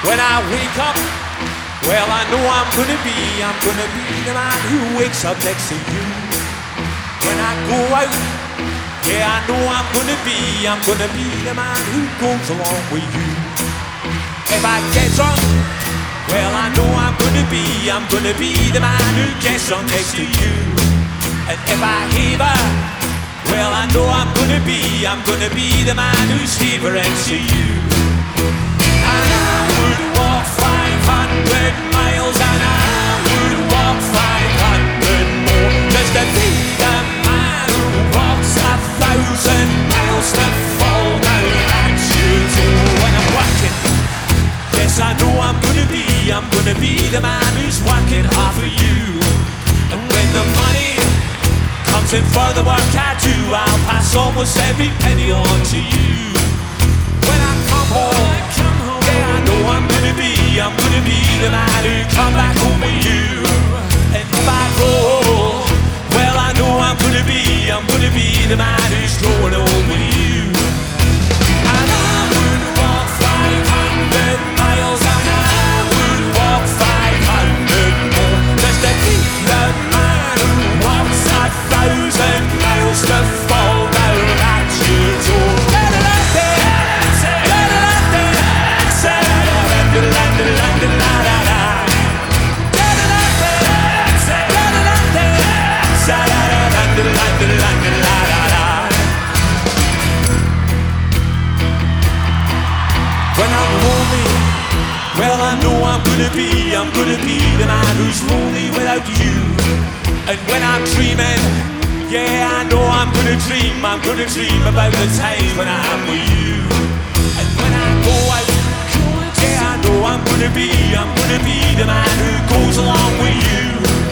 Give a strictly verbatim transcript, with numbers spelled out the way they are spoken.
When I wake up, well, I know I'm gonna be, I'm gonna be the man who wakes up next to you. When I go out, yeah, I know I'm gonna be, I'm gonna be the man who goes along with you. If I get drunk, well, I know I'm gonna be, I'm gonna be the man who gets drunk next to you. And if I heaver, well, I know I'm gonna be, I'm gonna be the man who's heaver next to you. And I would walk five hundred miles, and I would walk five hundred more, just to be the man who walks a thousand miles to fall down at you. So when I'm working, yes, I know I'm gonna be, I'm gonna be the man who's working hard for you. And when the money comes in for the work I do, I'll pass almost every penny on to you. When I come home, yeah, I know I'm gonna be, I'm gonna be the man who come back home with you. And if I roll, well, I know I'm gonna be, I'm gonna be the man who's going home with you. And I would walk five hundred miles, and I would walk five hundred more, just to be the man who walks a thousand miles to fall down at your door. When I'm lonely, well, I know I'm gonna be, I'm gonna be the man who's lonely without you. And when I'm dreaming, yeah, I know I'm gonna dream, I'm gonna dream about the times when I'm with you. And when I go out, yeah, I know I'm gonna be, I'm gonna be the man who goes along with you.